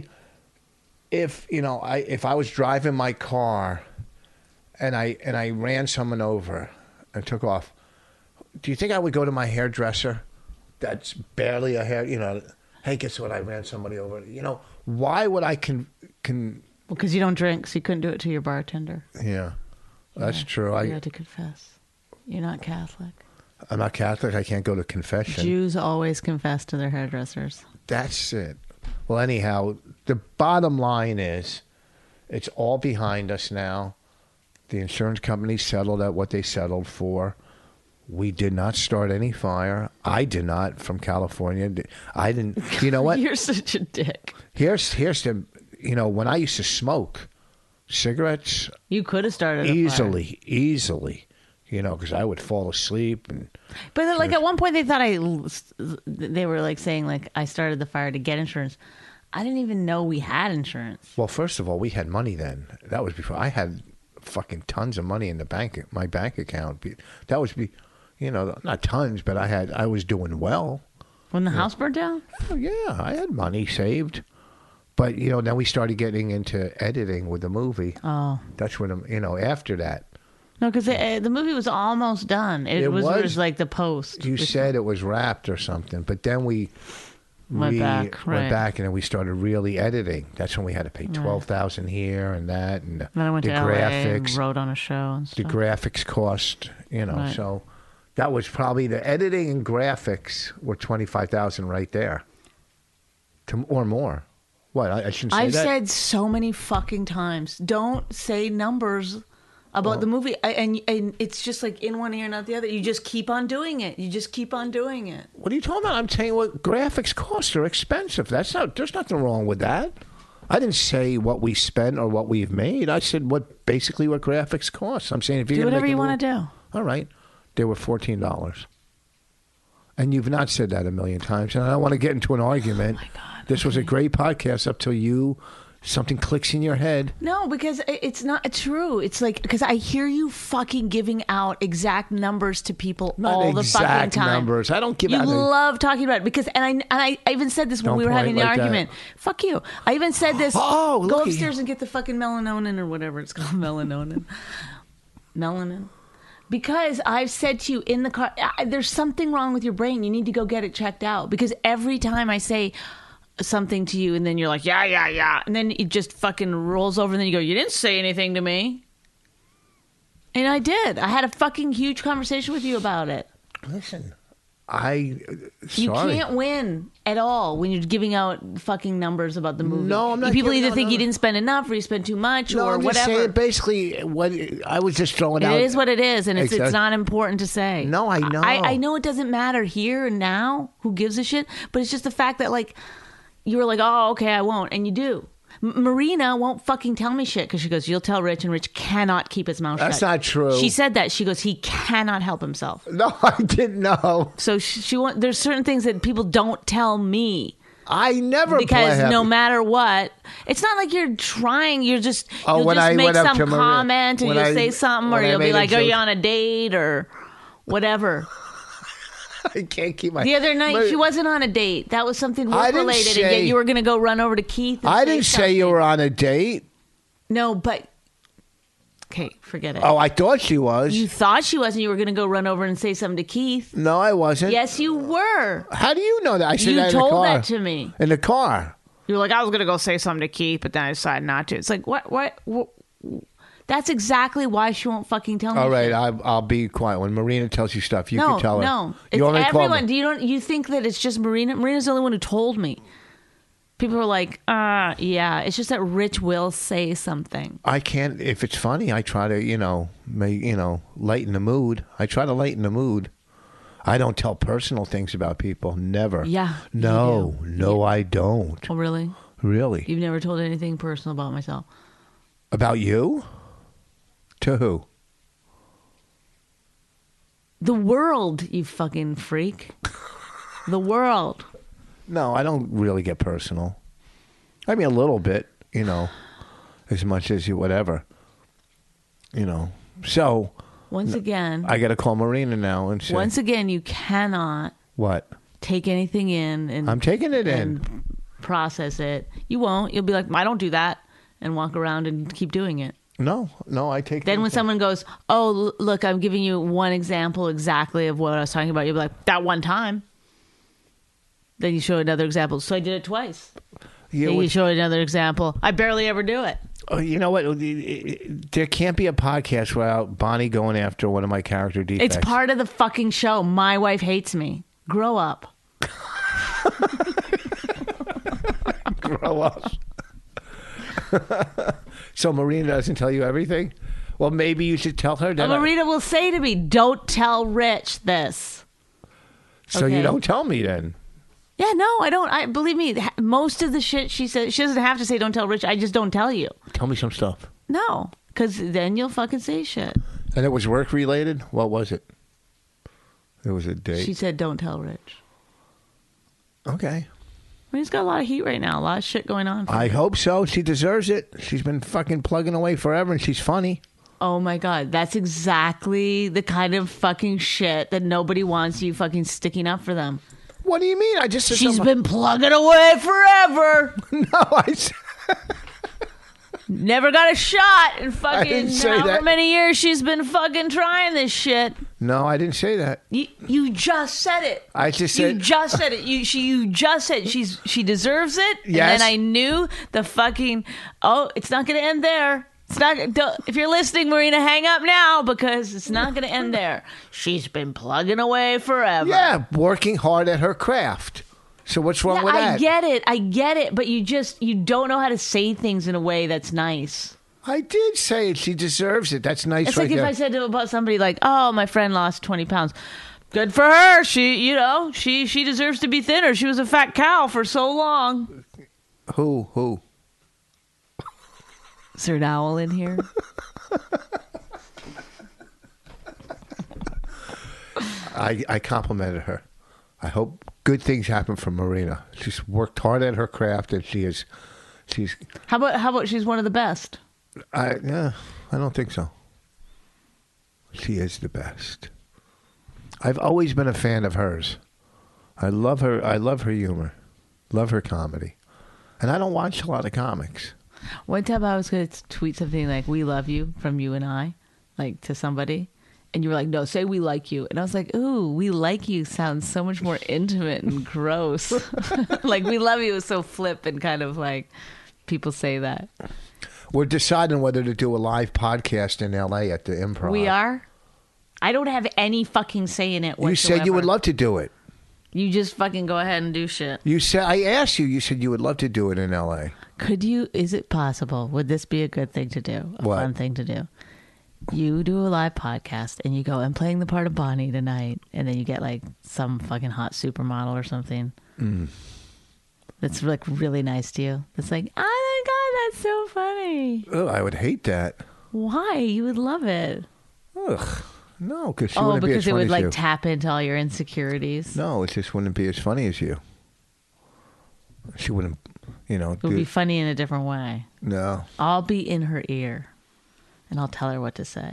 was driving my car and I ran someone over and took off, do you think I would go to my hairdresser? That's barely a hair. Hey, guess what? I ran somebody over. Why would I Because you don't drink, so you couldn't do it to your bartender. Yeah, that's true. You had to confess. You're not Catholic. I'm not Catholic. I can't go to confession. Jews always confess to their hairdressers. That's it. Well, anyhow, the bottom line is it's all behind us now. The insurance company settled at what they settled for. We did not start any fire. I did not from California. I didn't. You know what? You're such a dick. Here's the, when I used to smoke cigarettes. You could have started a fire. Easily. Because I would fall asleep. But like at one point they thought they were like saying like I started the fire to get insurance. I didn't even know we had insurance. Well, first of all, we had money then. That was before I had fucking tons of money in my bank account. That was not tons, but I was doing well. When the house burned down? Oh, yeah, I had money saved. But, then we started getting into editing with the movie. Oh. That's when, after that. No, because the movie was almost done. It was like the post. You said it was wrapped or something, but then we went back, and then we started really editing. That's when we had to pay $12,000 here and that, and then I went the to LA graphics, and wrote on a show and stuff. The graphics cost, Right. So that was probably the editing and graphics were $25,000 right there, or more. What? I shouldn't say I've that. said so many fucking times, don't say numbers about the movie, and it's just like in one ear, not the other. You just keep on doing it. What are you talking about? I'm saying what graphics costs are expensive. There's nothing wrong with that. I didn't say what we spent or what we've made. I said what graphics cost. I'm saying if you're do going to whatever you want to do. All right. They were $14. And you've not said that a million times. And I don't want to get into an argument. Oh my God. This was a great podcast up till something clicks in your head. No, because it's not true. It's like, because I hear you fucking giving out exact numbers to people all the fucking time. Numbers. I don't give you out. You love talking about it because, and I even said this when we were having the argument. Fuck you. I even said this. Oh, go upstairs and get the fucking melanonin or whatever it's called. Melanin. Because I've said to you in the car, there's something wrong with your brain. You need to go get it checked out. Because every time I say something to you and then you're like, yeah. And then it just fucking rolls over and then you go, you didn't say anything to me. And I did. I had a fucking huge conversation with you about it. Listen, you can't win at all when you're giving out fucking numbers about the movie. No, I'm not. People either think you didn't spend enough or you spent too much or I'm whatever. Just saying basically, what I was just throwing out. It is what it is, and it's not important to say. No, I know. I know it doesn't matter here and now. Who gives a shit? But it's just the fact that like you were like, oh, okay, I won't, and you do. Marina won't fucking tell me shit because she goes, you'll tell Rich, and Rich cannot keep his mouth shut. That's not true. She said that. She goes, he cannot help himself. No, I didn't know. So there's certain things that people don't tell me. I never because no matter what, it's not like you're trying. You'll just make some comment and you'll say something, or you'll be like, "Are you on a date?" or whatever. I can't keep my. The other night, she wasn't on a date. That was something work related, and yet you were going to go run over to Keith. I didn't say you were on a date. No, but. Okay, forget it. Oh, I thought she was. You thought she was, and you were going to go run over and say something to Keith. No, I wasn't. Yes, you were. How do you know that? I said that in the car. You told that to me. In the car. You were like, I was going to go say something to Keith, but then I decided not to. It's like, what? That's exactly why she won't fucking tell me. All right, I'll be quiet. When Marina tells you stuff, you can tell her. No, it's everyone. You think that it's just Marina? Marina's the only one who told me. People are like, yeah. It's just that Rich will say something. I can't. If it's funny, I try to, lighten the mood. I try to lighten the mood. I don't tell personal things about people. Never. Yeah. No, I don't. Oh, really? Really? You've never told anything personal about myself? About you? To who? The world, you fucking freak. The world. No, I don't really get personal. I mean, a little bit, as much as you, whatever. So. Once again. I got to call Marina now and say. Once again, you cannot What? take anything in and I'm taking it in. and process it. You won't. You'll be like, I don't do that, and walk around and keep doing it. No, I take. Then when things in. someone goes, oh, look, I'm giving you one example exactly of what I was talking about, you'll be like, that one time. Then you show another example. So I did it twice. Yeah, Then you show another example. I barely ever do it. oh, you know what? There can't be a podcast without Bonnie going after one of my character defects. It's part of the fucking show. My wife hates me. Grow up. Grow up. So Marina doesn't tell you everything? Well, maybe you should tell her that. Marina will say to me, don't tell Rich this. So you okay. don't tell me then. Yeah, no, I don't. Believe me, most of the shit she says, she doesn't have to say don't tell Rich. I just don't tell you. Tell me some stuff. No, because then you'll fucking say shit. And it was work related? What was it? It was a date. She said don't tell Rich. Okay. I mean, he's got a lot of heat right now. A lot of shit going on. I hope so. She deserves it. She's been fucking plugging away forever, and she's funny. Oh my God. That's exactly the kind of fucking shit that nobody wants you fucking sticking up for them. What do you mean? I just said She's something- been plugging away forever. No, I said... Never got a shot in fucking didn't say however that. many years she's been fucking trying this shit. No, I didn't say that. You just said it. I just You said... just said it. You just said she deserves it. Yes. And then I knew the fucking. Oh, it's not going to end there. It's not. If you're listening, Marina, hang up now because it's not going to end there. She's been plugging away forever. Yeah, working hard at her craft. So what's wrong with that? I get it. But you don't know how to say things in a way that's nice. I did say it. She deserves it. That's nice. It's right like if there. I said about somebody like, "Oh, my friend lost 20 pounds. Good for her. She deserves to be thinner. She was a fat cow for so long." Who? Is there an owl in here? I complimented her. I hope good things happen for Marina. She's worked hard at her craft, and she's. How about she's one of the best? I don't think so. She is the best. I've always been a fan of hers. I love her. I love her humor. Love her comedy. And I don't watch a lot of comics. One time I was going to tweet something like, "We love you" from you and I, like to somebody. And you were like, "No, say we like you." And I was like, "Ooh, we like you" sounds so much more intimate and gross. Like we love you is so flip and kind of like people say that. We're deciding whether to do a live podcast in L.A. at the Improv. We are? I don't have any fucking say in it whatsoever. You said you would love to do it. You just fucking go ahead and do shit. You said I asked you. You said you would love to do it in L.A. Could you? Is it possible? Would this be a good thing to do? A What? fun thing to do? You do a live podcast and you go, "I'm playing the part of Bonnie tonight," and then you get like some fucking hot supermodel or something. That's like really nice to you. It's like, oh my God, that's so funny. Oh, I would hate that. Why? You would love it. Ugh. No, because she Oh, wouldn't be as because it funny would as like you. tap into all your insecurities. No, it just wouldn't be as funny as you. She wouldn't, It would be funny in a different way. No. I'll be in her ear and I'll tell her what to say.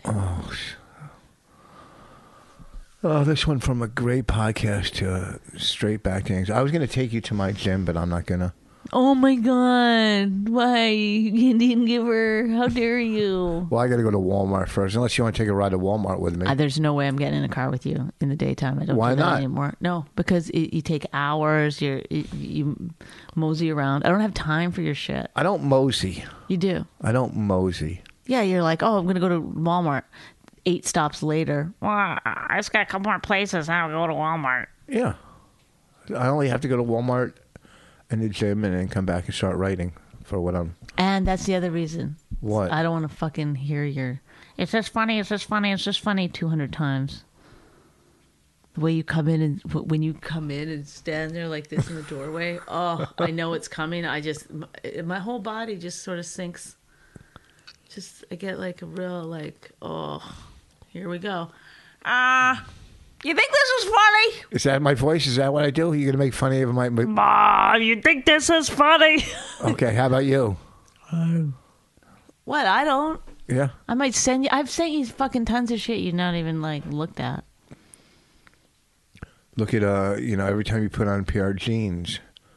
Oh, this one from a great podcast to straight back things. I was going to take you to my gym, but I'm not going to. Oh my God. Why? You didn't give her. How dare you? Well, I got to go to Walmart first, unless you want to take a ride to Walmart with me. There's no way I'm getting in a car with you in the daytime. I don't Why do that not? anymore. No, because you take hours. You mosey around. I don't have time for your shit. I don't mosey. You do. I don't mosey. Yeah, you're like, oh, I'm going to go to Walmart. 8 stops later. Well, I just got a couple more places. Now I'll go to Walmart. Yeah. I only have to go to Walmart and the gym and then come back and start writing for what I'm... And that's the other reason. What? I don't want to fucking hear your, "It's just funny, it's just funny, it's just funny" 200 times. The way you come in and when you come in and stand there like this in the doorway, oh, I know it's coming. My whole body just sort of sinks. I get like a real like, oh, here we go. You think this is funny? Is that my voice? Is that what I do? You're going to make funny of my... You think this is funny? Okay, how about you? What? I don't. Yeah? I might send you. I've sent you fucking tons of shit you've not even like looked at. Look at every time you put on a pair of jeans.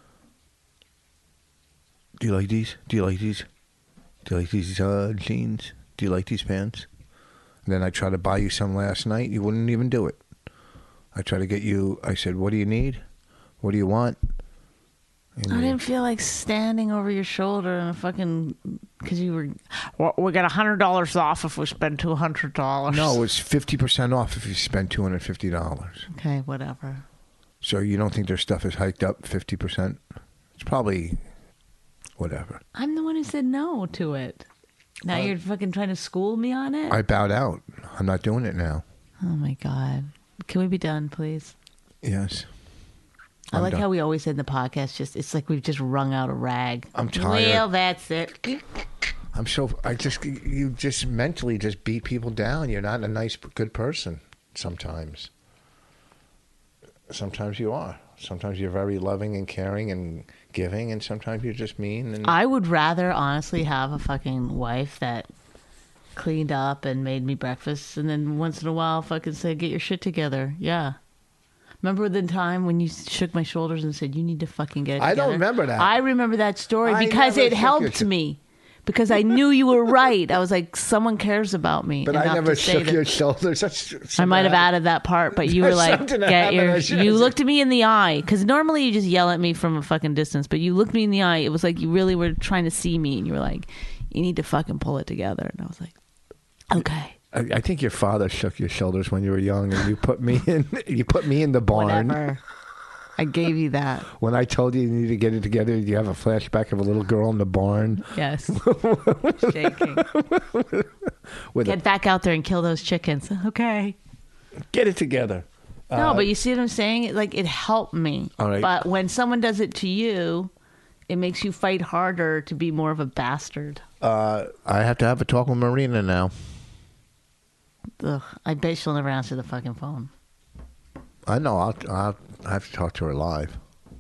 Do you like these? Do you like these? Do you like these jeans? Do you like these pants? And then I tried to buy you some last night. You wouldn't even do it. I tried to get you. I said, "What do you need? What do you want?" And I didn't feel like standing over your shoulder and because you were. Well, we got $100 off if we spend $200. No, it's 50% off if you spend $250. Okay, whatever. So you don't think their stuff is hiked up 50%? It's probably whatever. I'm the one who said no to it. Now you're fucking trying to school me on it? I bowed out. I'm not doing it now. Oh, my God. Can we be done, please? Yes. I like done. how we always end the podcast. It's like we've just wrung out a rag. I'm tired. Well, that's it. You just mentally just beat people down. You're not a nice, good person sometimes. Sometimes you are. Sometimes you're very loving and caring and giving, and sometimes you're just mean. And I would rather honestly have a fucking wife that cleaned up and made me breakfast, and then once in a while fucking said, "Get your shit together." Yeah. Remember the time when you shook my shoulders and said, "You need to fucking get it together"? I don't remember that. I remember that story I because never it shook helped your- me. Because I knew you were right. I was like, someone cares about me. But I enough never to say shook that- your shoulders. I might have added that part, but you were like, Something that "Get happened, your." I should You have- looked at me in the eye because normally you just yell at me from a fucking distance, but you looked me in the eye. It was like you really were trying to see me, and you were like, "You need to fucking pull it together." And I was like, "Okay, I think your father shook your shoulders when you were young, and you put me in. You put me in the barn. whatever." I gave you that. When I told you need to get it together, you have a flashback of a little girl in the barn. Yes, shaking. With Get back out there and kill those chickens. Okay. get it together. No, but you see what I'm saying? It helped me. All right. But when someone does it to you, it makes you fight harder to be more of a bastard. I have to have a talk with Marina now. Ugh, I bet she'll never answer the fucking phone. I know. I'll have to talk to her live.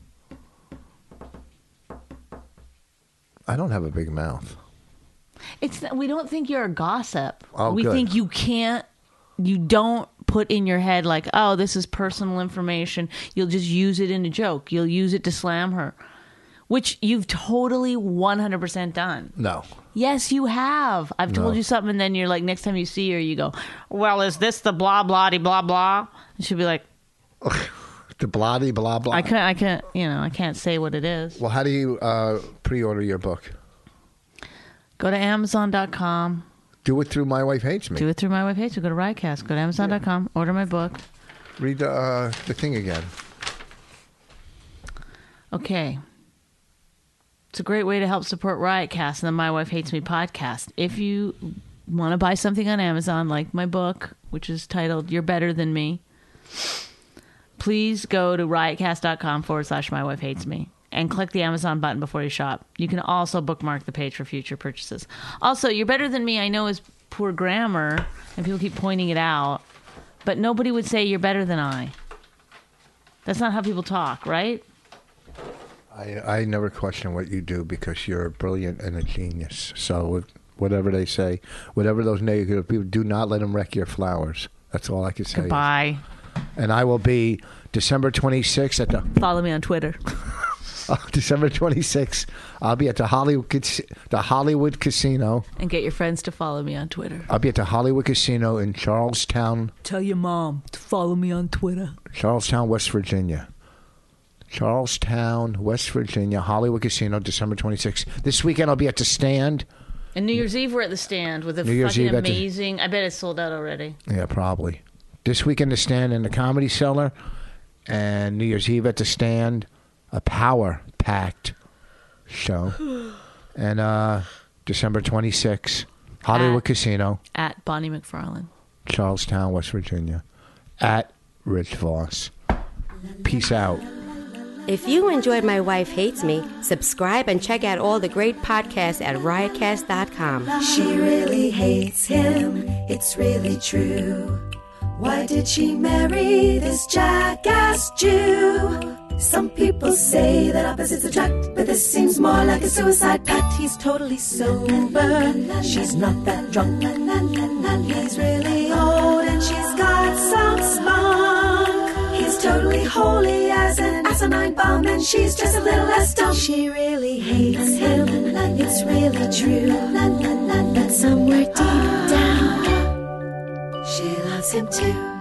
I don't have a big mouth. We don't think you're a gossip. Oh, we good. think you don't put in your head like, "Oh, this is personal information." You'll just use it in a joke. You'll use it to slam her, which you've totally 100% done. No. Yes, you have. I've told No. you something, and then you're like, next time you see her, you go, "Well, is this the blah blah de blah blah?" And she'll be like, The bloody blah blah. I can't say what it is. Well, how do you pre-order your book? Go to Amazon.com. Do it through My Wife Hates Me. Do it through my webpage. So go to Riotcast. Go to Amazon.com. Order my book. Read the thing again. Okay. It's a great way to help support Riotcast and the My Wife Hates Me podcast. If you want to buy something on Amazon, like my book, which is titled "You're Better Than Me," please go to riotcast.com/My Wife Hates Me and click the Amazon button before you shop. You can also bookmark the page for future purchases. Also, "You're Better Than Me" I know is poor grammar, and people keep pointing it out, but nobody would say "You're better than I." That's not how people talk, right? I never question what you do because you're brilliant and a genius. So whatever they say, whatever those negative people, do not let them wreck your flowers. That's all I can say. Goodbye. And I will be December 26th at the Follow me on Twitter. December 26th. I'll be at the Hollywood Casino. And get your friends to follow me on Twitter. I'll be at the Hollywood Casino in Charlestown, Tell your mom to follow me on Twitter. West Virginia. Charlestown, West Virginia, Hollywood Casino, December 26th. This weekend I'll be at the Stand. And New Year's Eve we're at the Stand with a New Year's fucking Eve at the- amazing... I bet it's sold out already. Yeah, probably. This weekend the Stand in the Comedy Cellar, and New Year's Eve at the Stand, a power-packed show. And December 26th, Hollywood Casino, At Bonnie McFarlane. Charlestown, West Virginia, at Rich Voss. Peace out. If you enjoyed My Wife Hates Me, subscribe and check out all the great podcasts at riotcast.com. She really hates him, it's really true. Why did she marry this jackass Jew? Some people say that opposites attract, but this seems more like a suicide pact. He's totally sober, she's not that drunk. He's really old and she's got some spunk. He's totally holy as an asinine bomb, and she's just a little less dumb. She really hates him, it's really true, but somewhere deep down, she loves him too.